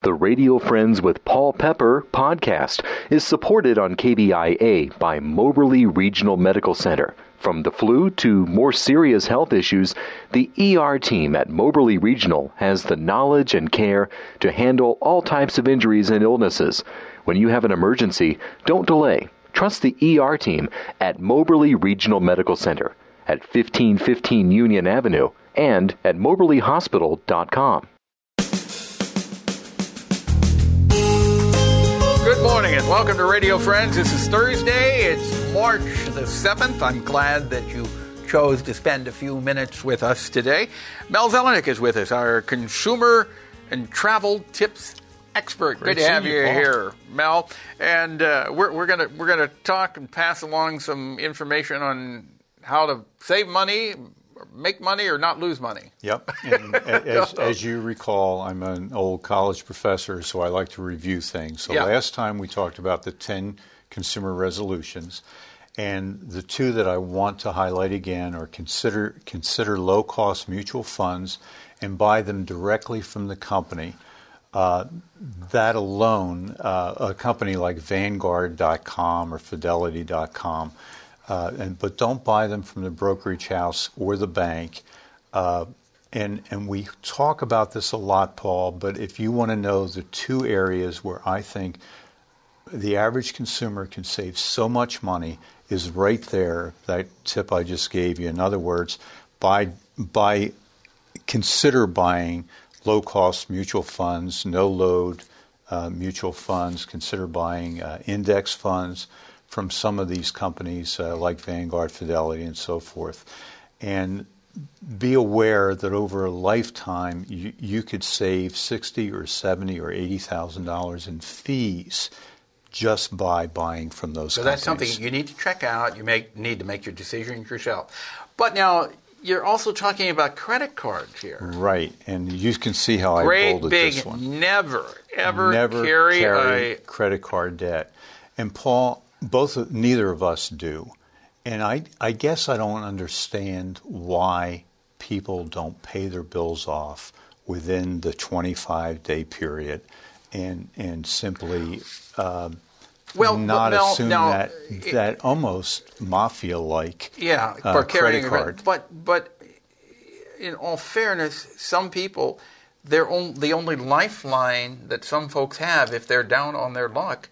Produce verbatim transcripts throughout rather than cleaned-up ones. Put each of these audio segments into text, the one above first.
The Radio Friends with Paul Pepper podcast is supported on K B I A by Moberly Regional Medical Center. From the flu to more serious health issues, the E R team at Moberly Regional has the knowledge and care to handle all types of injuries and illnesses. When you have an emergency, don't delay. Trust the E R team at Moberly Regional Medical Center at fifteen fifteen Union Avenue and at moberly hospital dot com. Good morning and welcome to Radio Friends. This is Thursday. It's March the seventh. I'm glad that you chose to spend a few minutes with us today. Mel Zelenik is with us, our consumer and travel tips expert. Great Good to have you, you Paul. here, Mel. And uh, we're, we're gonna we're gonna talk and pass along some information on how to save money, make money, or not lose money. Yep. And as, as you recall, I'm an old college professor, so I like to review things. So Yeah. last time we talked about the ten consumer resolutions, and the two that I want to highlight again are consider consider low-cost mutual funds and buy them directly from the company. Uh, that alone, uh, a company like Vanguard dot com or Fidelity dot com, Uh, and, but don't buy them from the brokerage house or the bank. Uh, and, and we talk about this a lot, Paul, but if you want to know the two areas where I think the average consumer can save so much money is right there, that tip I just gave you. In other words, buy, buy, consider buying low-cost mutual funds, no-load uh, mutual funds, consider buying uh, index funds from some of these companies uh, like Vanguard, Fidelity, and so forth. And be aware that over a lifetime, you, you could save sixty or seventy or eighty thousand dollars in fees just by buying from those So companies. that's something you need to check out. You make, need to make your decisions yourself. But now, you're also talking about credit cards here. Right, and you can see how I Great bolded big, this one. never, ever, Never carry, carry a... credit card debt. And Paul, both of, neither of us do. And I, I guess I don't understand why people don't pay their bills off within the twenty-five day period and and simply um, Well, not but Mel, assume now, that it- that almost mafia-like Yeah, uh, for carrying credit a card. card. But but in all fairness, some people, their own the only lifeline that some folks have if they're down on their luck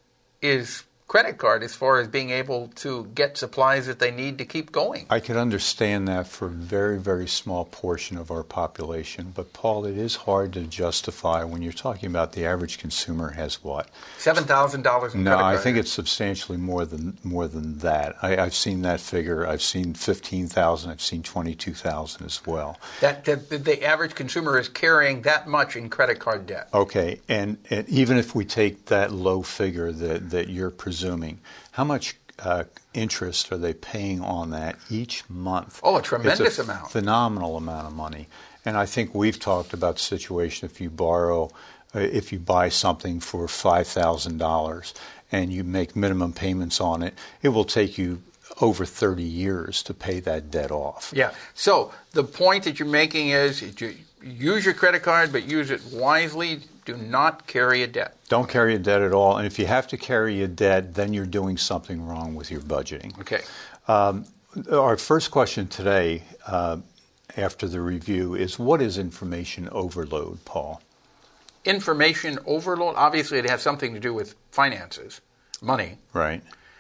is credit card, as far as being able to get supplies that they need to keep going. I could understand that for a very, very small portion of our population. But, Paul, it is hard to justify when you're talking about the average consumer has what? seven thousand dollars in No, credit I card. think it's substantially more than more than that. I, I've seen that figure. I've seen fifteen thousand. I've seen twenty-two thousand as well. That, that the average consumer is carrying that much in credit card debt. Okay, and, and even if we take that low figure that, that you're presuming, how much uh, interest are they paying on that each month? Oh, a tremendous It's a amount. phenomenal amount of money. And I think we've talked about the situation if you borrow, uh, if you buy something for five thousand dollars and you make minimum payments on it, it will take you over thirty years to pay that debt off. Yeah. So the point that you're making is you use your credit card, but use it wisely. Do not carry a debt. Don't carry a debt at all. And if you have to carry a debt, then you're doing something wrong with your budgeting. Okay. Um, our first question today, uh, after the review, is what is information overload, Paul? Information overload. Obviously, it has something to do with finances, money. Right.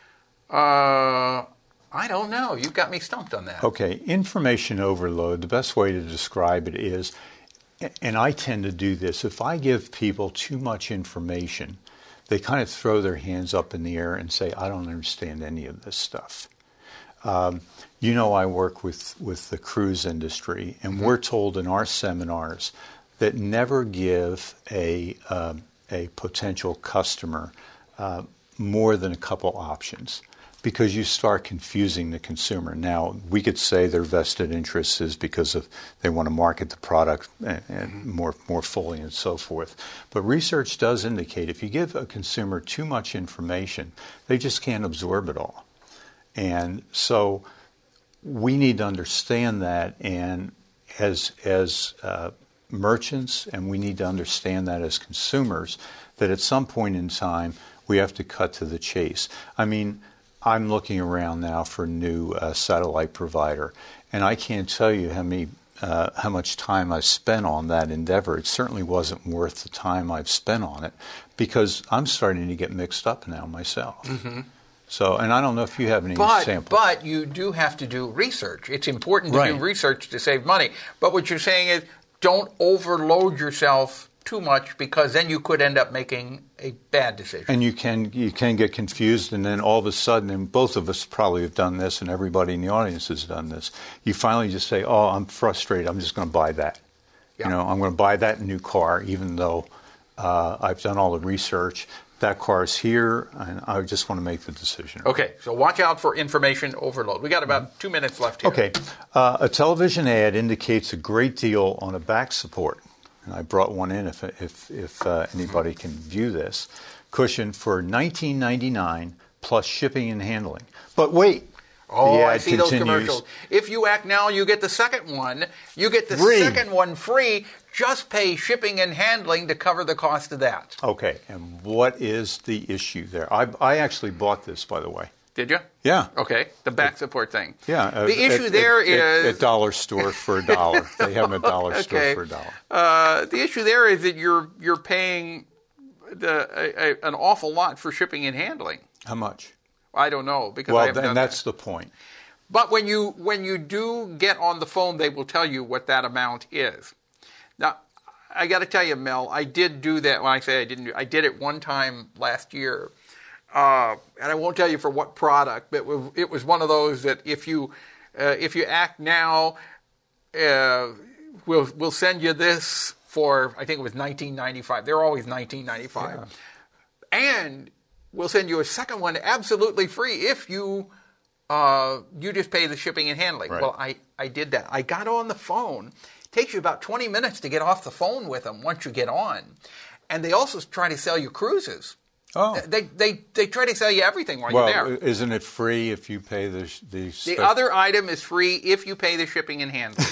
Uh, I don't know. You got me stumped on that. Okay. Information overload, the best way to describe it is, and I tend to do this, if I give people too much information, they kind of throw their hands up in the air and say, I don't understand any of this stuff. Um, you know, I work with, with the cruise industry, and mm-hmm. we're told in our seminars that never give a, uh, a potential customer uh, more than a couple options, because you start confusing the consumer. Now, we could say their vested interest is because of they want to market the product and, and more more fully and so forth. But research does indicate if you give a consumer too much information, they just can't absorb it all. And so we need to understand that. And as as uh, merchants, and we need to understand that as consumers, that at some point in time we have to cut to the chase. I mean, I'm looking around now for a new uh, satellite provider, and I can't tell you how many uh, how much time I've spent on that endeavor. It certainly wasn't worth the time I've spent on it, because I'm starting to get mixed up now myself. Mm-hmm. So, and I don't know if you have any but, examples. But you do have to do research. It's important to Right. do research to save money. But what you're saying is, don't overload yourself too much, because then you could end up making a bad decision. And you can you can get confused, and then all of a sudden, and both of us probably have done this, and everybody in the audience has done this, you finally just say, oh, I'm frustrated, I'm just going to buy that. Yeah. You know, I'm going to buy that new car, even though uh, I've done all the research. That car is here, and I just want to make the decision. Okay, so watch out for information overload. We got about two minutes left here. Okay, uh, a television ad indicates a great deal on a back support. And I brought one in if if, if uh, anybody can view this. Cushion for nineteen ninety-nine dollars plus shipping and handling. But wait. Oh, the ad I see those continues. commercials. If you act now, you get the second one. You get the Free. second one free. Just pay shipping and handling to cover the cost of that. Okay, and what is the issue there? I, I actually bought this, by the way. Did you? Yeah. Okay, the back support thing. Yeah. uh, The issue at, there at, is... At, at dollar store for a dollar. They have them at dollar okay. store for a dollar. Uh, the issue there is that you're you're paying the a, a, an awful lot for shipping and handling. How much? I don't know, because I Well, haven't and done that's that. the point. But when you when you do get on the phone, they will tell you what that amount is. Now, I got to tell you, Mel, I did do that. When I say I didn't, do, I did it one time last year, uh, and I won't tell you for what product, but it was one of those that if you uh, if you act now, uh, we'll we'll send you this for, I think it was nineteen ninety-five. They're always nineteen ninety-five, yeah. And we'll send you a second one absolutely free if you. Uh, you just pay the shipping and handling. Right. Well, I, I did that. I got on the phone. It takes you about twenty minutes to get off the phone with them once you get on. And they also try to sell you cruises. Oh. They they they try to sell you everything while Well, you're there. isn't it free if you pay the the, The other item is free if you pay the shipping and handling.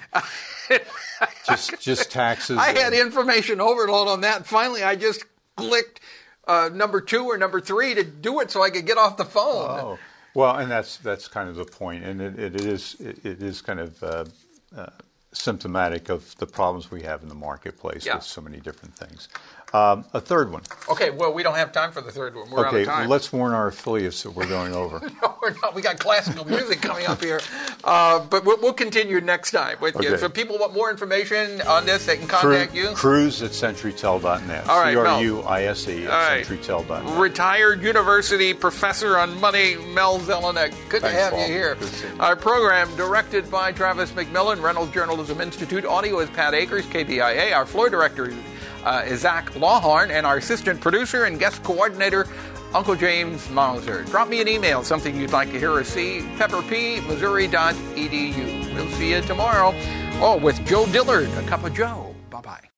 just just taxes? I had and- information overload on that. Finally, I just clicked uh, number two or number three to do it so I could get off the phone. Oh. Well, and that's that's kind of the point, and it, it is it, it is kind of uh, uh, symptomatic of the problems we have in the marketplace Yeah. with so many different things. Um, a third one. Okay, well, we don't have time for the third one. We're okay, out of time. let's warn our affiliates that we're going over. No, we're not. We got classical music coming up here. Uh, but we'll, we'll continue next time with you. Okay. So if people want more information on this, they can contact Cru- you. Cruise at centurytel dot net. All right, C R U I S E All at right. centurytel dot net. Retired university professor on money, Mel Zelenek. Good to Thanks, have Paul. you here. Good to see you. Our program directed by Travis McMillan, Reynolds Journalism Institute. Audio is Pat Akers, K B I A. Our floor director uh, is Zach Lawhorn, and our assistant producer and guest coordinator, Uncle James Mauser. Drop me an email, something you'd like to hear or see, pepper p missouri dot e d u. We'll see you tomorrow. Oh, with Joe Dillard, a cup of Joe. Bye-bye.